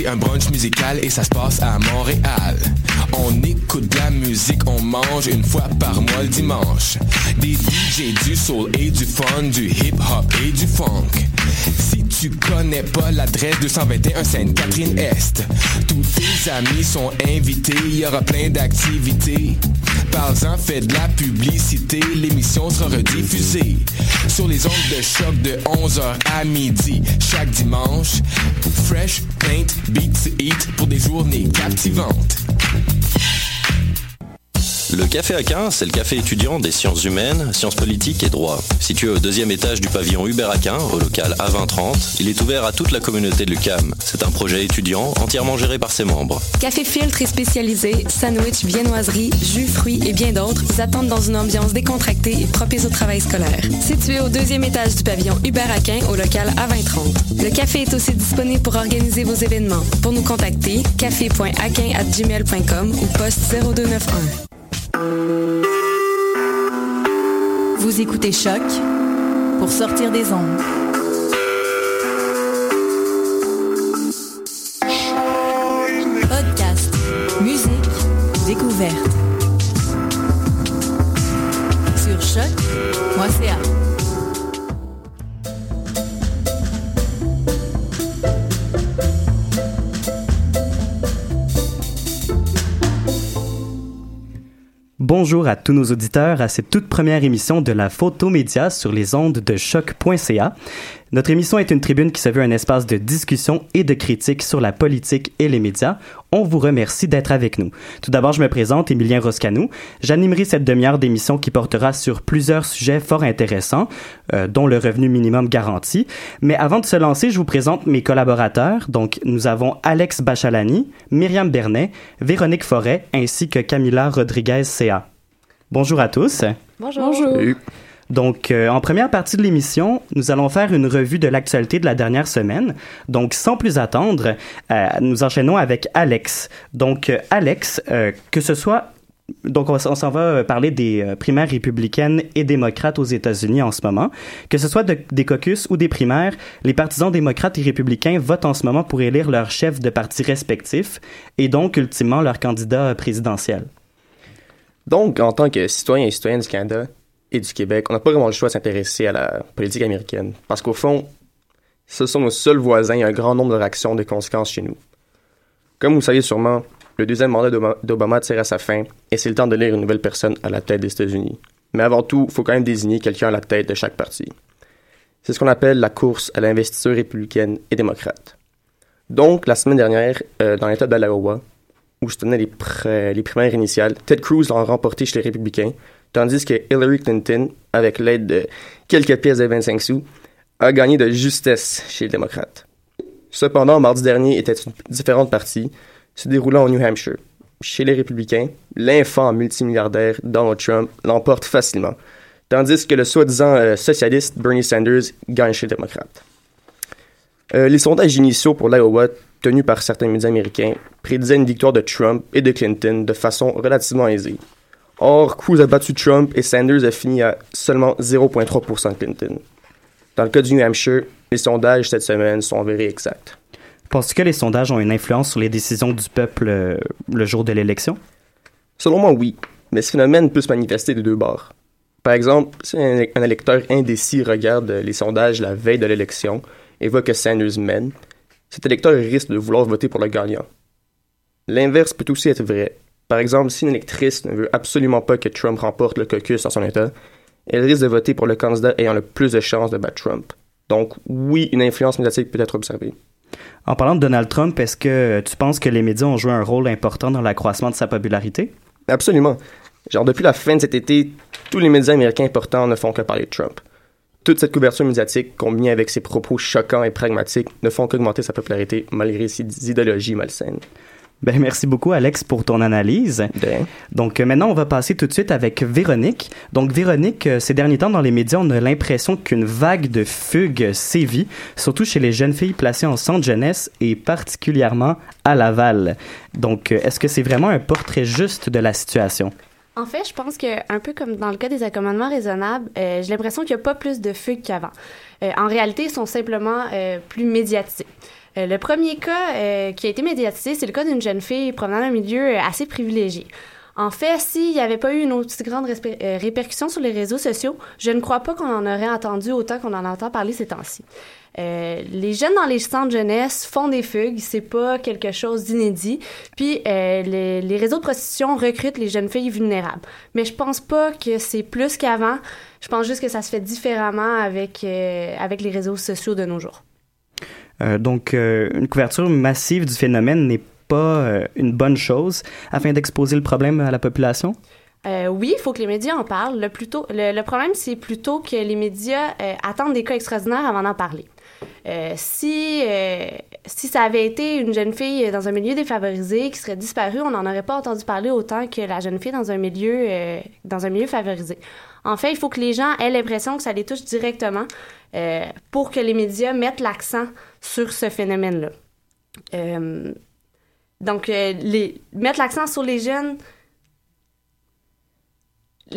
c'est un brunch musical et ça se passe à Montréal. On écoute de la musique, on mange une fois par mois le dimanche. Des DJ, du soul et du fun, du hip-hop et du funk. Si tu connais pas l'adresse 221 Sainte-Catherine-Est, tous tes amis sont invités, il y aura plein d'activités. Parle-en, fais de la publicité, l'émission sera rediffusée sur les ondes de choc de 11h à midi chaque dimanche. Fresh, paint, beat to eat pour des journées captivantes. Le Café Aquin, c'est le café étudiant des sciences humaines, sciences politiques et droit. Situé au 2e étage du pavillon Hubert Aquin, au local A2030, il est ouvert à toute la communauté de l'UQAM. C'est un projet étudiant entièrement géré par ses membres. Café filtre et spécialisé, sandwich, viennoiserie, jus, fruits et bien d'autres vous attendent dans une ambiance décontractée et propice au travail scolaire. Situé au 2e étage du pavillon Hubert Aquin, au local A2030. Le café est aussi disponible pour organiser vos événements. Pour nous contacter, café.aquin@gmail.com ou poste 0291. Vous écoutez Choc pour sortir des ondes. Podcast, musique, découverte. Sur choc.ca. Bonjour à tous nos auditeurs à cette toute première émission de la Photomédia sur les ondes de choc.ca. Notre émission est une tribune qui se veut un espace de discussion et de critique sur la politique et les médias. On vous remercie d'être avec nous. Tout d'abord, je me présente, Émilien Roscanou. J'animerai cette demi-heure d'émission qui portera sur plusieurs sujets fort intéressants, dont le revenu minimum garanti. Mais avant de se lancer, je vous présente mes collaborateurs. Donc, nous avons Alex Bachalani, Myriam Bernet, Véronique Forêt, ainsi que Camila Rodriguez-CA. Bonjour à tous. Bonjour. Salut. Donc, en première partie de l'émission, nous allons faire une revue de l'actualité de la dernière semaine. Donc, sans plus attendre, nous enchaînons avec Alex. Donc, Alex, que ce soit... Donc, on s'en va parler des primaires républicaines et démocrates aux États-Unis en ce moment. Que ce soit des caucus ou des primaires, les partisans démocrates et républicains votent en ce moment pour élire leurs chefs de partis respectifs et donc, ultimement, leur candidat présidentiel. Donc, en tant que citoyen et citoyenne du Canada et du Québec, on n'a pas vraiment le choix de s'intéresser à la politique américaine. Parce qu'au fond, ce sont nos seuls voisins et un grand nombre de réactions de conséquences chez nous. Comme vous le savez sûrement, le deuxième mandat d'Obama tire à sa fin et c'est le temps de lire une nouvelle personne à la tête des États-Unis. Mais avant tout, il faut quand même désigner quelqu'un à la tête de chaque parti. C'est ce qu'on appelle la course à l'investiture républicaine et démocrate. Donc, la semaine dernière, dans l'État de l'Iowa, où se tenaient les primaires initiales, Ted Cruz l'a remporté chez les républicains, tandis que Hillary Clinton, avec l'aide de quelques pièces de 25 sous, a gagné de justesse chez les démocrates. Cependant, mardi dernier était une différente partie, se déroulant au New Hampshire. Chez les républicains, l'infant multimilliardaire Donald Trump l'emporte facilement, tandis que le soi-disant socialiste Bernie Sanders gagne chez les démocrates. Les sondages initiaux pour l'Iowa, tenus par certains médias américains, prédisaient une victoire de Trump et de Clinton de façon relativement aisée. Or, Cruz a battu Trump et Sanders a fini à seulement 0,3% de Clinton. Dans le cas du New Hampshire, les sondages cette semaine sont avérés exacts. Penses-tu que les sondages ont une influence sur les décisions du peuple le jour de l'élection? Selon moi, oui, mais ce phénomène peut se manifester de deux bords. Par exemple, si un électeur indécis regarde les sondages la veille de l'élection et voit que Sanders mène, cet électeur risque de vouloir voter pour le gagnant. L'inverse peut aussi être vrai. Par exemple, si une électrice ne veut absolument pas que Trump remporte le caucus dans son État, elle risque de voter pour le candidat ayant le plus de chances de battre Trump. Donc, oui, une influence médiatique peut être observée. En parlant de Donald Trump, est-ce que tu penses que les médias ont joué un rôle important dans l'accroissement de sa popularité? Absolument. Genre, depuis la fin de cet été, tous les médias américains importants ne font que parler de Trump. Toute cette couverture médiatique, combinée avec ses propos choquants et pragmatiques, ne font qu'augmenter sa popularité malgré ses idéologies malsaines. Ben, merci beaucoup, Alex, pour ton analyse. De rien. Donc, maintenant, on va passer tout de suite avec Véronique. Donc, Véronique, ces derniers temps, dans les médias, on a l'impression qu'une vague de fugues sévit, surtout chez les jeunes filles placées en centre jeunesse et particulièrement à Laval. Donc, est-ce que c'est vraiment un portrait juste de la situation? En fait, je pense que, un peu comme dans le cas des accommodements raisonnables, j'ai l'impression qu'il n'y a pas plus de fugues qu'avant. En réalité, ils sont simplement plus médiatisés. Le premier cas qui a été médiatisé, c'est le cas d'une jeune fille provenant d'un milieu assez privilégié. En fait, s'il n'y avait pas eu une aussi grande répercussion sur les réseaux sociaux, je ne crois pas qu'on en aurait entendu autant qu'on en entend parler ces temps-ci. Les jeunes dans les centres jeunesse font des fugues, c'est pas quelque chose d'inédit. Puis les réseaux de prostitution recrutent les jeunes filles vulnérables. Mais je pense pas que c'est plus qu'avant. Je pense juste que ça se fait différemment avec les réseaux sociaux de nos jours. Donc, une couverture massive du phénomène n'est pas une bonne chose afin d'exposer le problème à la population? Oui, il faut que les médias en parlent. Le problème, c'est plutôt que les médias attendent des cas extraordinaires avant d'en parler. Si ça avait été une jeune fille dans un milieu défavorisé qui serait disparue, on n'en aurait pas entendu parler autant que la jeune fille dans un milieu favorisé. En fait, il faut que les gens aient l'impression que ça les touche directement pour que les médias mettent l'accent sur ce phénomène-là. Donc, mettre l'accent sur les jeunes... Il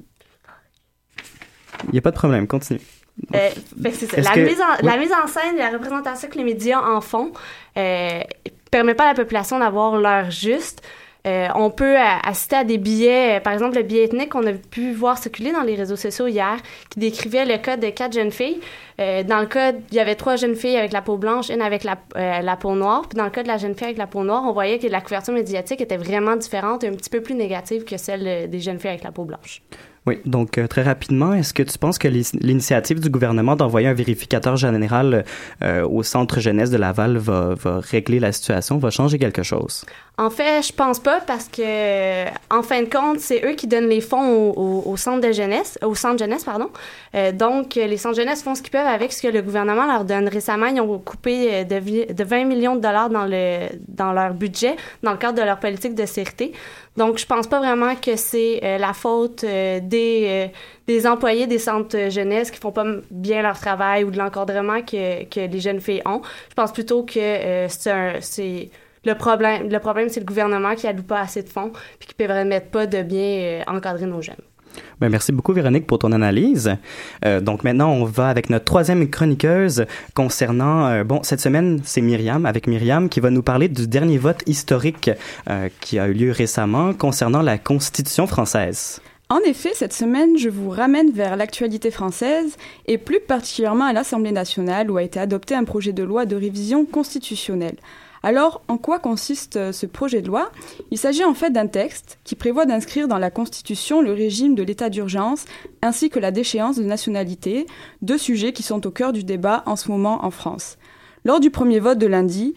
n'y a pas de problème, continue. C'est ça. La mise en scène et la représentation que les médias en font permet pas à la population d'avoir l'heure juste. On peut assister à des billets, par exemple le billet ethnique qu'on a pu voir circuler dans les réseaux sociaux hier, qui décrivait le cas de 4 jeunes filles. Dans le cas, il y avait 3 jeunes filles avec la peau blanche, une avec la peau noire. Puis dans le cas de la jeune fille avec la peau noire, on voyait que la couverture médiatique était vraiment différente et un petit peu plus négative que celle des jeunes filles avec la peau blanche. Oui, donc très rapidement, est-ce que tu penses que l'initiative du gouvernement d'envoyer un vérificateur général au centre jeunesse de Laval va régler la situation, va changer quelque chose? En fait, je pense pas parce que, en fin de compte, c'est eux qui donnent les fonds au centre jeunesse. Donc, les centres jeunesse font ce qu'ils peuvent avec ce que le gouvernement leur donne. Récemment, ils ont coupé de 20 millions de dollars dans leur budget, dans le cadre de leur politique de sûreté. Donc, je pense pas vraiment que c'est la faute des employés des centres jeunesse qui font pas bien leur travail ou de l'encadrement que les jeunes filles ont. Je pense plutôt que c'est le problème, c'est le gouvernement qui alloue pas assez de fonds puis qui ne permettent pas de bien encadrer nos jeunes. Ben, merci beaucoup, Véronique, pour ton analyse. Donc maintenant, on va avec notre troisième chroniqueuse concernant... cette semaine, c'est Myriam qui va nous parler du dernier vote historique qui a eu lieu récemment concernant la Constitution française. En effet, cette semaine, je vous ramène vers l'actualité française et plus particulièrement à l'Assemblée nationale où a été adopté un projet de loi de révision constitutionnelle. Alors, en quoi consiste ce projet de loi ? Il s'agit en fait d'un texte qui prévoit d'inscrire dans la Constitution le régime de l'état d'urgence ainsi que la déchéance de nationalité, 2 sujets qui sont au cœur du débat en ce moment en France. Lors du premier vote de lundi,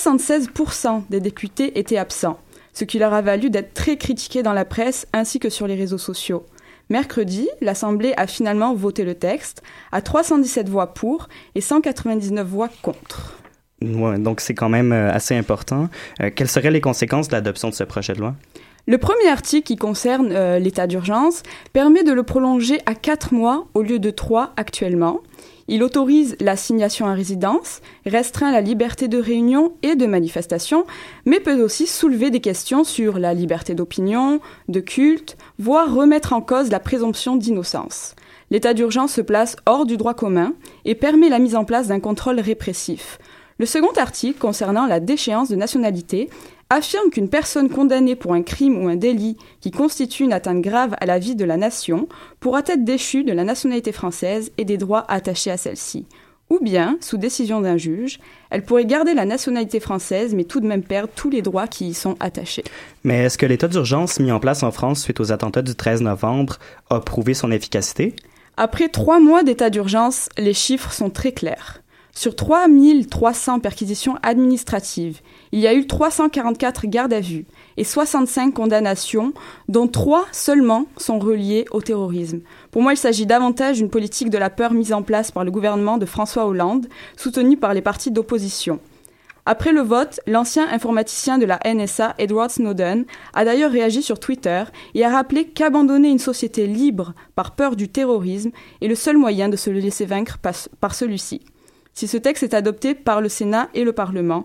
76% des députés étaient absents, ce qui leur a valu d'être très critiqués dans la presse ainsi que sur les réseaux sociaux. Mercredi, l'Assemblée a finalement voté le texte à 317 voix pour et 199 voix contre. Ouais, donc c'est quand même assez important. Quelles seraient les conséquences de l'adoption de ce projet de loi? Le premier article qui concerne l'état d'urgence permet de le prolonger à 4 mois au lieu de 3 actuellement. Il autorise l'assignation à résidence, restreint la liberté de réunion et de manifestation, mais peut aussi soulever des questions sur la liberté d'opinion, de culte, voire remettre en cause la présomption d'innocence. L'état d'urgence se place hors du droit commun et permet la mise en place d'un contrôle répressif. Le second article, concernant la déchéance de nationalité, affirme qu'une personne condamnée pour un crime ou un délit qui constitue une atteinte grave à la vie de la nation pourra être déchue de la nationalité française et des droits attachés à celle-ci. Ou bien, sous décision d'un juge, elle pourrait garder la nationalité française mais tout de même perdre tous les droits qui y sont attachés. Mais est-ce que l'état d'urgence mis en place en France suite aux attentats du 13 novembre a prouvé son efficacité? Après 3 mois d'état d'urgence, les chiffres sont très clairs. Sur 3 300 perquisitions administratives, il y a eu 344 gardes à vue et 65 condamnations, dont 3 seulement sont reliées au terrorisme. Pour moi, il s'agit davantage d'une politique de la peur mise en place par le gouvernement de François Hollande, soutenue par les partis d'opposition. Après le vote, l'ancien informaticien de la NSA, Edward Snowden, a d'ailleurs réagi sur Twitter et a rappelé qu'abandonner une société libre par peur du terrorisme est le seul moyen de se laisser vaincre par celui-ci. Si ce texte est adopté par le Sénat et le Parlement,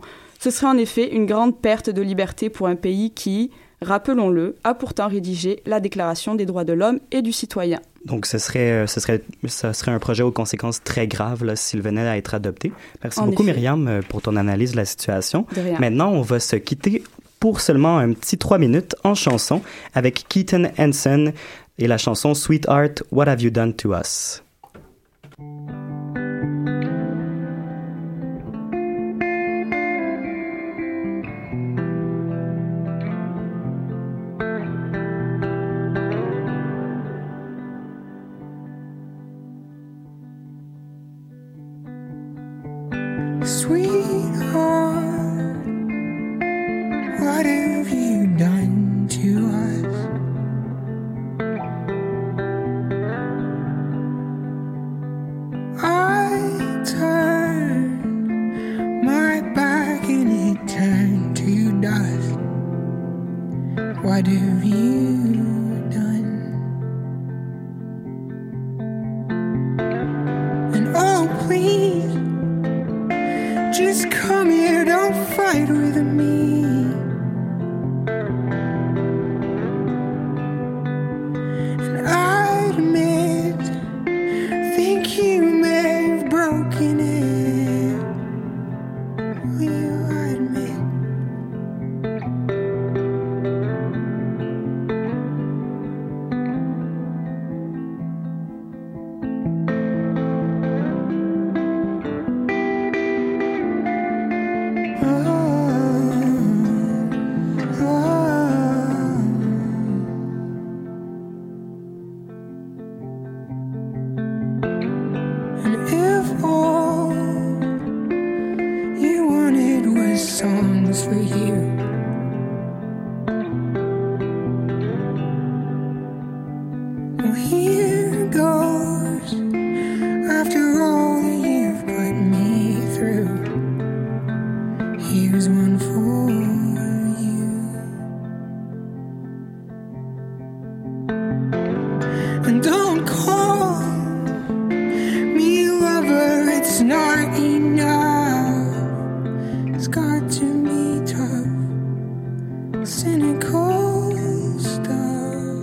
Ce serait en effet une grande perte de liberté pour un pays qui, rappelons-le, a pourtant rédigé la Déclaration des droits de l'homme et du citoyen. Donc, ce serait un projet aux conséquences très graves là, s'il venait à être adopté. Merci beaucoup, Myriam, pour ton analyse de la situation. De rien. Maintenant, on va se quitter pour seulement un petit 3 minutes en chanson avec Keaton Hansen et la chanson Sweetheart, What Have You Done to Us? Sweetheart, what have you done to us? I turned my back and it turned to dust. What have you done? And oh, please, just come here, don't fight with me. And I admit, think you may have broken it. Will you admit? Songs for you. Well, here goes. After all that you've put me through, here's one for you. And don't call me lover, it's not enough. It's got to be tough, cynical stuff.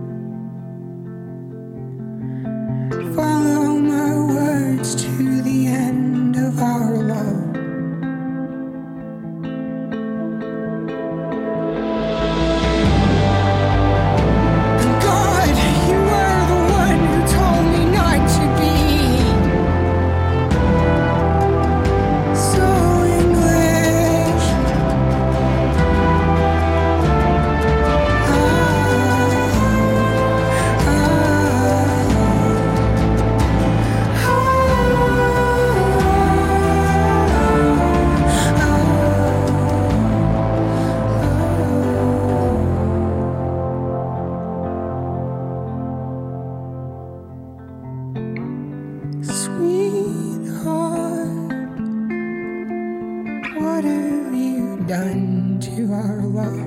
Follow my words to the end of our love. And God, you were the one who told me not to be so sweetheart, what have you done to our love?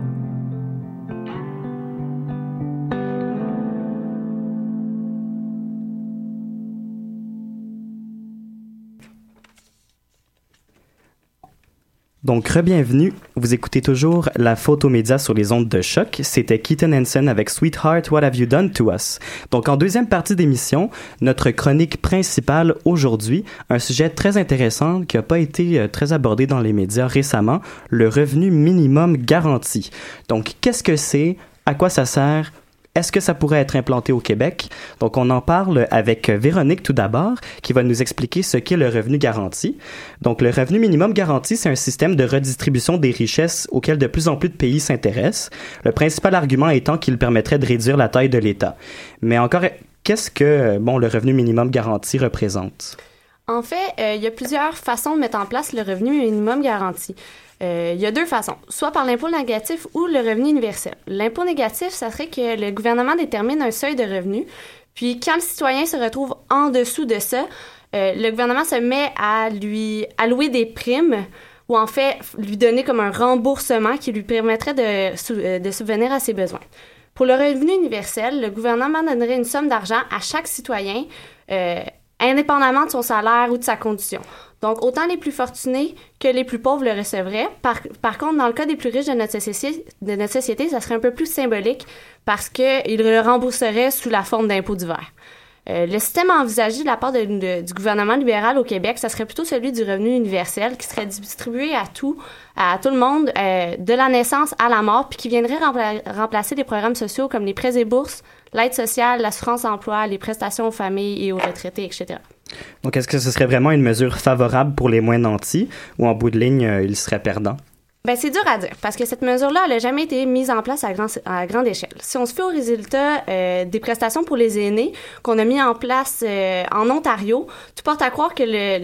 Donc, re-bienvenue. Vous écoutez toujours la Photomédia sur les ondes de choc. C'était Keaton Hansen avec Sweetheart, What Have You Done to Us? Donc, en deuxième partie d'émission, notre chronique principale aujourd'hui, un sujet très intéressant qui n'a pas été très abordé dans les médias récemment, le revenu minimum garanti. Donc, qu'est-ce que c'est? À quoi ça sert? Est-ce que ça pourrait être implanté au Québec? Donc, on en parle avec Véronique tout d'abord, qui va nous expliquer ce qu'est le revenu garanti. Donc, le revenu minimum garanti, c'est un système de redistribution des richesses auquel de plus en plus de pays s'intéressent. Le principal argument étant qu'il permettrait de réduire la taille de l'État. Mais encore, qu'est-ce que, le revenu minimum garanti représente? En fait, il y a plusieurs façons de mettre en place le revenu minimum garanti. Il y a deux façons, soit par l'impôt négatif ou le revenu universel. L'impôt négatif, ça serait que le gouvernement détermine un seuil de revenu, puis quand le citoyen se retrouve en dessous de ça, le gouvernement se met à lui allouer des primes ou en fait lui donner comme un remboursement qui lui permettrait de subvenir à ses besoins. Pour le revenu universel, le gouvernement donnerait une somme d'argent à chaque citoyen, indépendamment de son salaire ou de sa condition. Donc, autant les plus fortunés que les plus pauvres le recevraient. Par contre, dans le cas des plus riches de notre société, ça serait un peu plus symbolique parce qu'ils le rembourseraient sous la forme d'impôts divers. Le système envisagé de la part du gouvernement libéral au Québec, ça serait plutôt celui du revenu universel qui serait distribué à tout le monde, de la naissance à la mort, puis qui viendrait remplacer des programmes sociaux comme les prêts et bourses, l'aide sociale, l'assurance-emploi, les prestations aux familles et aux retraités, etc. Donc, est-ce que ce serait vraiment une mesure favorable pour les moins nantis ou en bout de ligne, ils seraient perdants? Ben, c'est dur à dire, parce que cette mesure-là, elle n'a jamais été mise en place à grande échelle. Si on se fait aux résultats des prestations pour les aînés qu'on a mis en place en Ontario, tout porte à croire que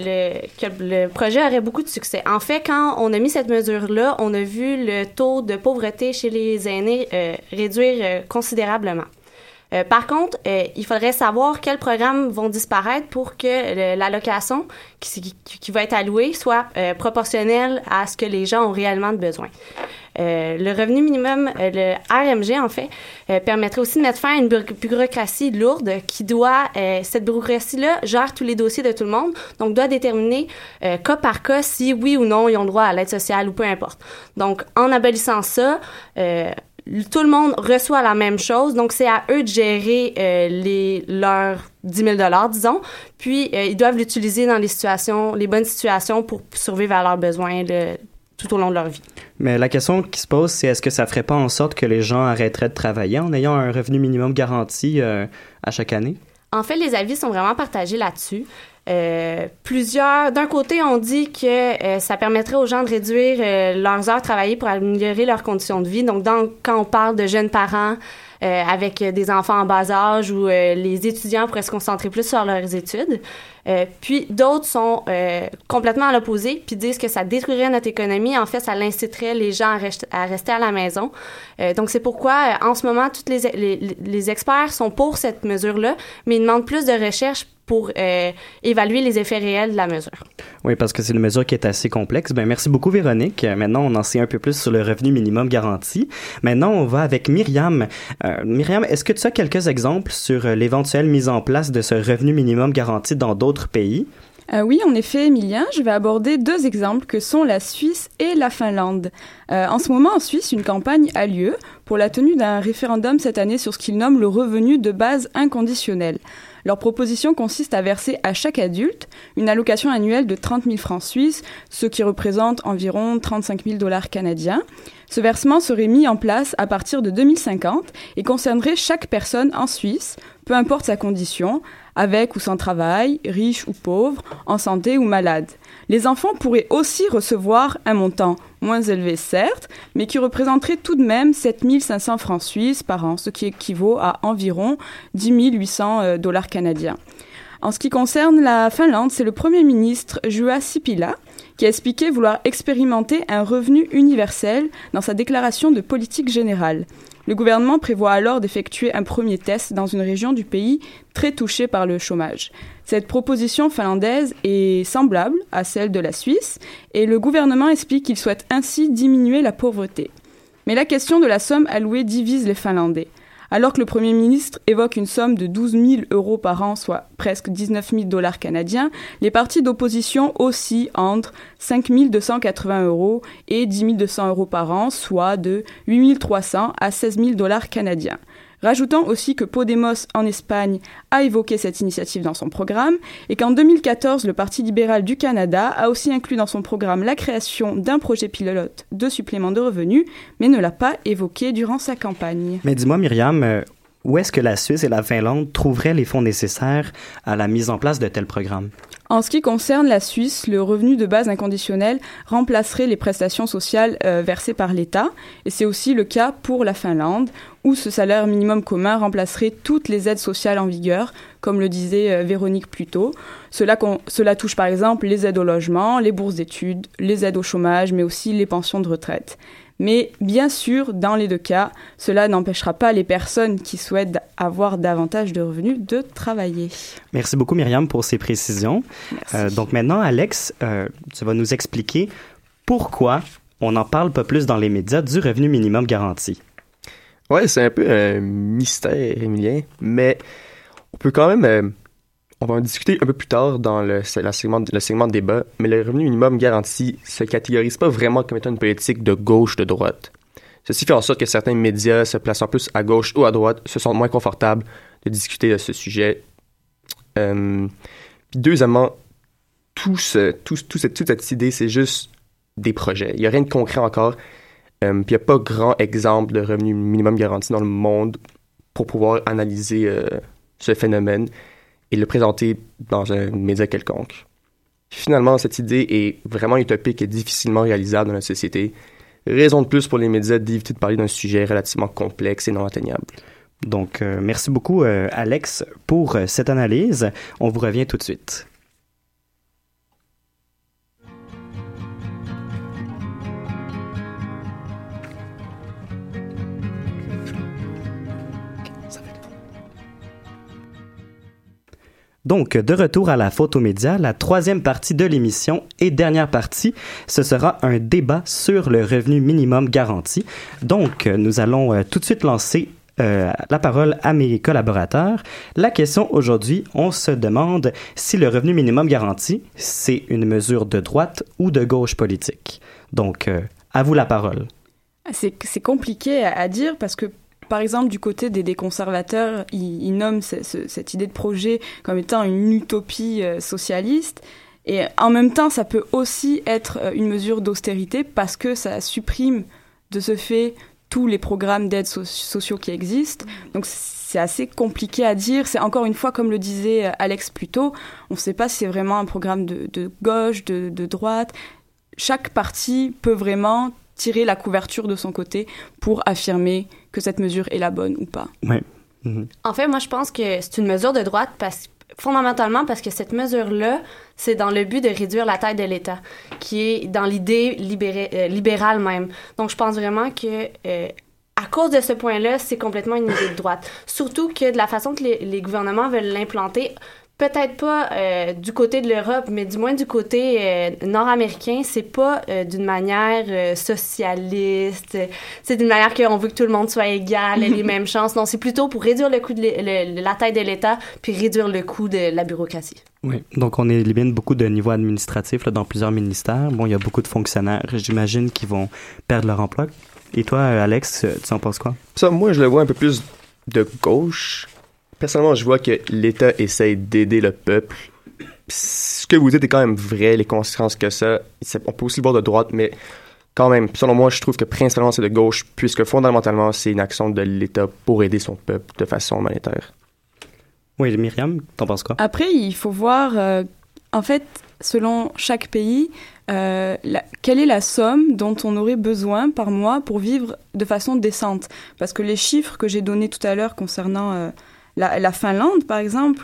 le projet aurait beaucoup de succès. En fait, quand on a mis cette mesure-là, on a vu le taux de pauvreté chez les aînés réduire considérablement. Par contre, il faudrait savoir quels programmes vont disparaître pour que l'allocation qui va être allouée soit proportionnelle à ce que les gens ont réellement de besoin. Le revenu minimum, le RMG en fait, permettrait aussi de mettre fin à une bureaucratie lourde qui doit, cette bureaucratie-là gère tous les dossiers de tout le monde, donc doit déterminer cas par cas si oui ou non ils ont le droit à l'aide sociale ou peu importe. Donc, en abolissant ça, tout le monde reçoit la même chose, donc c'est à eux de gérer leurs 10 000 $, disons, puis ils doivent l'utiliser dans les bonnes situations pour survivre à leurs besoins tout au long de leur vie. Mais la question qui se pose, c'est est-ce que ça ferait pas en sorte que les gens arrêteraient de travailler en ayant un revenu minimum garanti à chaque année? En fait, les avis sont vraiment partagés là-dessus. D'un côté, on dit que ça permettrait aux gens de réduire leurs heures travaillées pour améliorer leurs conditions de vie. Donc, quand on parle de jeunes parents avec des enfants en bas âge où les étudiants pourraient se concentrer plus sur leurs études. Puis d'autres sont complètement à l'opposé, puis disent que ça détruirait notre économie. En fait, ça l'inciterait les gens à rester à la maison. Donc, c'est pourquoi, en ce moment, tous les experts sont pour cette mesure-là, mais ils demandent plus de recherche pour évaluer les effets réels de la mesure. Oui, parce que c'est une mesure qui est assez complexe. Ben, merci beaucoup, Véronique. Maintenant, on en sait un peu plus sur le revenu minimum garanti. Maintenant, on va avec Myriam. Myriam, est-ce que tu as quelques exemples sur l'éventuelle mise en place de ce revenu minimum garanti dans d'autres pays? Oui, en effet, Emilien, je vais aborder 2 exemples que sont la Suisse et la Finlande. En ce moment, en Suisse, une campagne a lieu pour la tenue d'un référendum cette année sur ce qu'ils nomment le revenu de base inconditionnel. Leur proposition consiste à verser à chaque adulte une allocation annuelle de 30 000 francs suisses, ce qui représente environ 35 000 $ canadiens. Ce versement serait mis en place à partir de 2050 et concernerait chaque personne en Suisse, peu importe sa condition, avec ou sans travail, riche ou pauvre, en santé ou malade. Les enfants pourraient aussi recevoir un montant moins élevé certes, mais qui représenterait tout de même 7 500 francs suisses par an, ce qui équivaut à environ 10 800 $ canadiens. En ce qui concerne la Finlande, c'est le Premier ministre Juha Sipilä qui a expliqué vouloir expérimenter un revenu universel dans sa déclaration de politique générale. Le gouvernement prévoit alors d'effectuer un premier test dans une région du pays très touchée par le chômage. Cette proposition finlandaise est semblable à celle de la Suisse et le gouvernement explique qu'il souhaite ainsi diminuer la pauvreté. Mais la question de la somme allouée divise les Finlandais. Alors que le Premier ministre évoque une somme de 12 000 € par an, soit presque 19 000 $ canadiens, les partis d'opposition oscillent entre 5 280 € et 10 200 € par an, soit de 8 300 à 16 000 $ canadiens. Rajoutant aussi que Podemos en Espagne a évoqué cette initiative dans son programme et qu'en 2014, le Parti libéral du Canada a aussi inclus dans son programme la création d'un projet pilote de supplément de revenus, mais ne l'a pas évoqué durant sa campagne. Mais dis-moi, Myriam, où est-ce que la Suisse et la Finlande trouveraient les fonds nécessaires à la mise en place de tels programmes? En ce qui concerne la Suisse, le revenu de base inconditionnel remplacerait les prestations sociales versées par l'État. Et c'est aussi le cas pour la Finlande, où ce salaire minimum commun remplacerait toutes les aides sociales en vigueur, comme le disait Véronique plus tôt. Cela touche par exemple les aides au logement, les bourses d'études, les aides au chômage, mais aussi les pensions de retraite. Mais bien sûr, dans les 2 cas, cela n'empêchera pas les personnes qui souhaitent avoir davantage de revenus de travailler. Merci beaucoup, Myriam, pour ces précisions. Donc maintenant, Alex, tu vas nous expliquer pourquoi on n'en parle pas plus dans les médias du revenu minimum garanti. Ouais, c'est un peu un mystère, Emilien, mais on peut quand même On va en discuter un peu plus tard dans le segment de débat, mais le revenu minimum garanti se catégorise pas vraiment comme étant une politique de gauche ou de droite. Ceci fait en sorte que certains médias se plaçant plus à gauche ou à droite se sentent moins confortables de discuter de ce sujet. Puis deuxièmement, toute cette idée, c'est juste des projets. Il n'y a rien de concret encore. Puis il n'y a pas grand exemple de revenu minimum garanti dans le monde pour pouvoir analyser ce phénomène et le présenter dans un média quelconque. Finalement, cette idée est vraiment utopique et difficilement réalisable dans la société. Raison de plus pour les médias d'éviter de parler d'un sujet relativement complexe et non atteignable. Donc, merci beaucoup, Alex, pour cette analyse. On vous revient tout de suite. Donc, de retour à la Photomédia, la troisième partie de l'émission et dernière partie, ce sera un débat sur le revenu minimum garanti. Donc, nous allons tout de suite lancer la parole à mes collaborateurs. La question aujourd'hui, on se demande si le revenu minimum garanti, c'est une mesure de droite ou de gauche politique. Donc, à vous la parole. C'est compliqué à dire parce que par exemple, du côté des conservateurs, ils nomment cette idée de projet comme étant une utopie socialiste. Et en même temps, ça peut aussi être une mesure d'austérité parce que ça supprime de ce fait tous les programmes d'aide sociaux qui existent. Donc, c'est assez compliqué à dire. C'est encore une fois, comme le disait Alex plus tôt, on ne sait pas si c'est vraiment un programme de gauche, de droite. Chaque parti peut vraiment tirer la couverture de son côté pour affirmer que cette mesure est la bonne ou pas. Ouais. En fait, moi, je pense que c'est une mesure de droite fondamentalement parce que cette mesure-là, c'est dans le but de réduire la taille de l'État, qui est dans l'idée libérale même. Donc, je pense vraiment que à cause de ce point-là, c'est complètement une idée de droite. Surtout que de la façon que les gouvernements veulent l'implanter, peut-être pas du côté de l'Europe, mais du moins du côté nord-américain, c'est pas d'une manière socialiste. C'est d'une manière qu'on veut que tout le monde soit égal, ait les mêmes chances. Non, c'est plutôt pour réduire le coût de la taille de l'État, puis réduire le coût de la bureaucratie. Oui, donc on élimine beaucoup de niveaux administratifs là, dans plusieurs ministères. Bon, il y a beaucoup de fonctionnaires, j'imagine, qui vont perdre leur emploi. Et toi, Alex, tu en penses quoi? Ça, moi, je le vois un peu plus de gauche. Personnellement, je vois que l'État essaye d'aider le peuple. Ce que vous dites est quand même vrai, les conséquences que ça. On peut aussi le voir de droite, mais quand même, selon moi, je trouve que principalement c'est de gauche, puisque fondamentalement, c'est une action de l'État pour aider son peuple de façon monétaire. Oui, Myriam, t'en penses quoi? Après, il faut voir, en fait, selon chaque pays, quelle est la somme dont on aurait besoin par mois pour vivre de façon décente. Parce que les chiffres que j'ai donnés tout à l'heure concernant la Finlande, par exemple,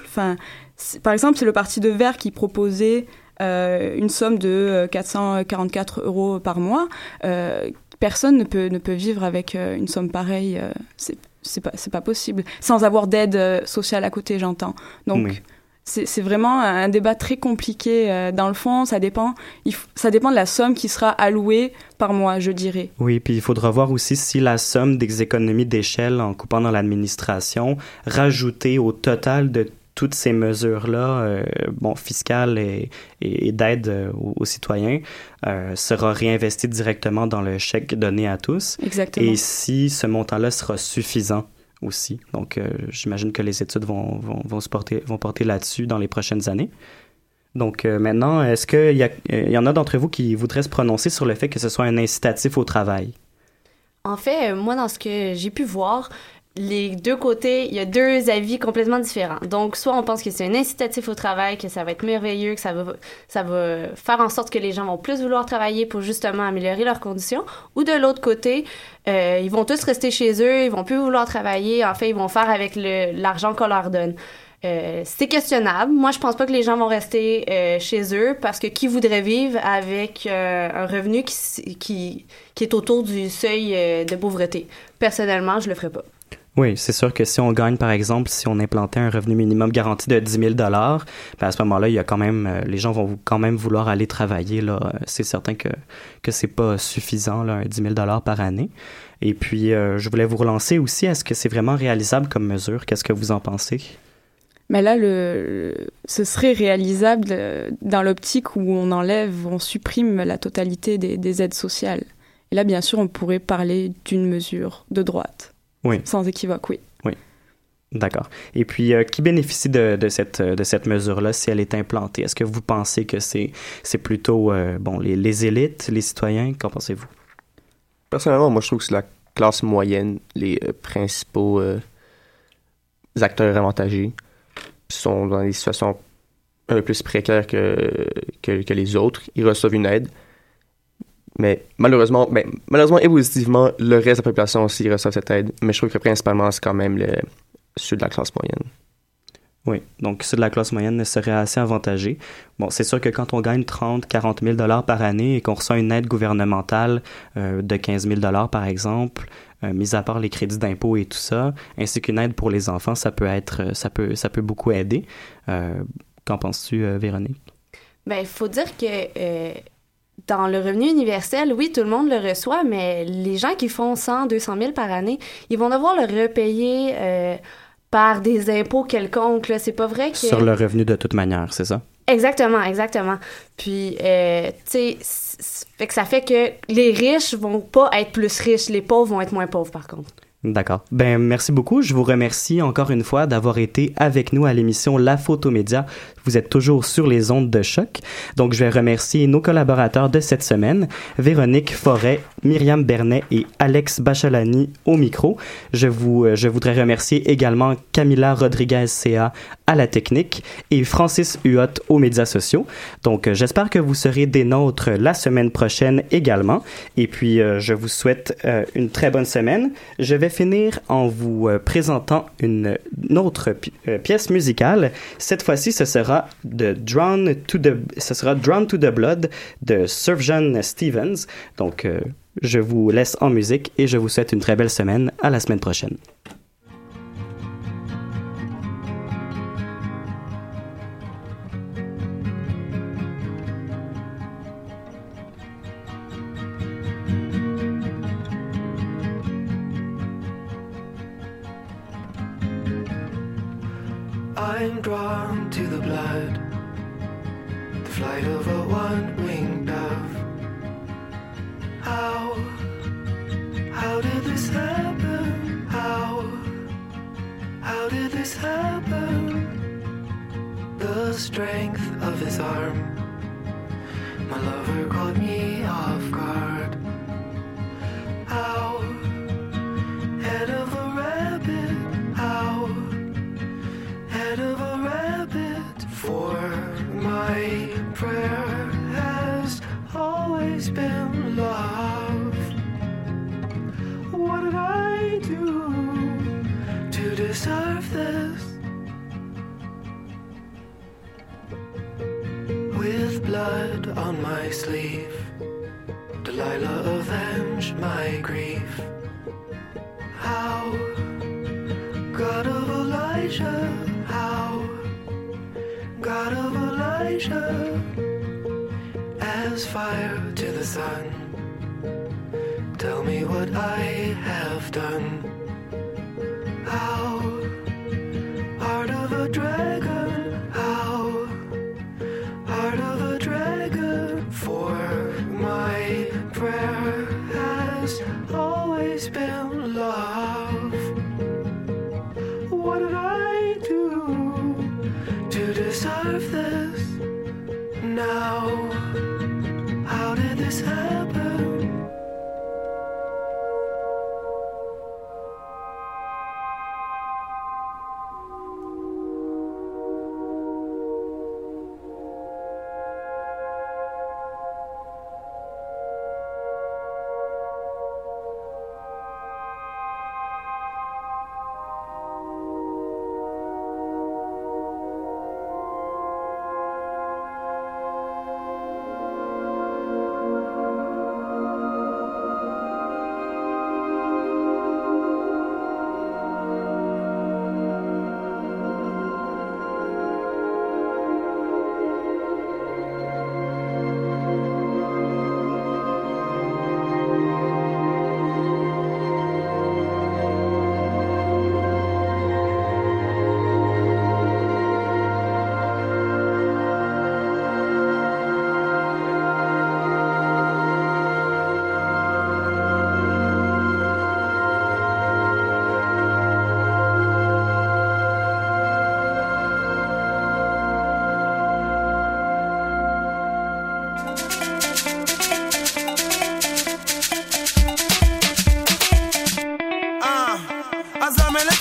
c'est le Parti de Verts qui proposait une somme de 444 € par mois. Personne ne peut vivre avec une somme pareille. C'est pas possible. Sans avoir d'aide sociale à côté, j'entends. Donc, oui. C'est vraiment un débat très compliqué. Dans le fond, ça dépend de la somme qui sera allouée par mois, je dirais. Oui, puis il faudra voir aussi si la somme des économies d'échelle en coupant dans l'administration, rajoutée au total de toutes ces mesures-là, fiscales et d'aide aux citoyens, sera réinvestie directement dans le chèque donné à tous. Exactement. Et si ce montant-là sera suffisant aussi. Donc, j'imagine que les études vont porter là-dessus dans les prochaines années. Donc, maintenant, est-ce qu'il y en a d'entre vous qui voudraient se prononcer sur le fait que ce soit un incitatif au travail? En fait, moi, dans ce que j'ai pu voir, les deux côtés, il y a deux avis complètement différents. Donc, soit on pense que c'est un incitatif au travail, que ça va être merveilleux, que ça va faire en sorte que les gens vont plus vouloir travailler pour justement améliorer leurs conditions, ou de l'autre côté, ils vont tous rester chez eux, ils vont plus vouloir travailler, en fait, ils vont faire avec l'argent qu'on leur donne. C'est questionnable. Moi, je pense pas que les gens vont rester chez eux parce que qui voudrait vivre avec un revenu qui est autour du seuil de pauvreté? Personnellement, je le ferais pas. Oui, c'est sûr que si on gagne, par exemple, si on implantait un revenu minimum garanti de 10 000 $, ben à ce moment-là, il y a quand même, les gens vont quand même vouloir aller travailler, là. C'est certain que c'est pas suffisant, là, un 10 000 $ par année. Et puis, je voulais vous relancer aussi. Est-ce que c'est vraiment réalisable comme mesure? Qu'est-ce que vous en pensez? Mais là, ce serait réalisable dans l'optique où on supprime la totalité des aides sociales. Et là, bien sûr, on pourrait parler d'une mesure de droite. Oui. Sans équivoque, oui. Oui. D'accord. Et puis, qui bénéficie de cette mesure-là si elle est implantée? Est-ce que vous pensez que c'est plutôt les élites, les citoyens? Qu'en pensez-vous? Personnellement, moi, je trouve que c'est la classe moyenne, les principaux acteurs avantagés sont dans des situations un peu plus précaires que les autres. Ils reçoivent une aide. Mais malheureusement et positivement, le reste de la population aussi reçoit cette aide. Mais je trouve que principalement, c'est quand même ceux de la classe moyenne. Oui, donc ceux de la classe moyenne seraient assez avantagés. Bon, c'est sûr que quand on gagne 30-40 000 $ par année et qu'on reçoit une aide gouvernementale de 15 000 $ par exemple, mis à part les crédits d'impôt et tout ça, ainsi qu'une aide pour les enfants, ça peut beaucoup aider. Qu'en penses-tu, Véronique? Ben, il faut dire que dans le revenu universel, oui, tout le monde le reçoit, mais les gens qui font 100-200 000 par année, ils vont devoir le repayer par des impôts quelconques. Là. C'est pas vrai que... Sur le revenu de toute manière, c'est ça? Exactement. Puis, tu sais, ça fait que les riches vont pas être plus riches, les pauvres vont être moins pauvres, par contre. D'accord. Ben, merci beaucoup. Je vous remercie encore une fois d'avoir été avec nous à l'émission La Photomédia. Vous êtes toujours sur les ondes de choc. Donc, je vais remercier nos collaborateurs de cette semaine, Véronique Forêt, Myriam Bernet et Alex Bachalani au micro. Je voudrais remercier également Camila Rodriguez-CA à la technique et Francis Huot aux médias sociaux. Donc, j'espère que vous serez des nôtres la semaine prochaine également. Et puis, je vous souhaite une très bonne semaine. Je vais finir en vous présentant une autre pièce musicale. Cette fois-ci, ce sera Drawn to the Blood de Sufjan Stevens. Donc, je vous laisse en musique et je vous souhaite une très belle semaine. À la semaine prochaine. I'm drawn to the blood, the flight of a one-winged dove. How did this happen? How did this happen? The strength of his arm, my lover caught me off guard. How, head of a rabbit, how, head of a rabbit, for my prayer has always been love. What did I do to deserve this? With blood on my sleeve, Delilah avenge my grief. How, God of Elijah, how, God of Elijah, as fire to the sun, tell me what I have done.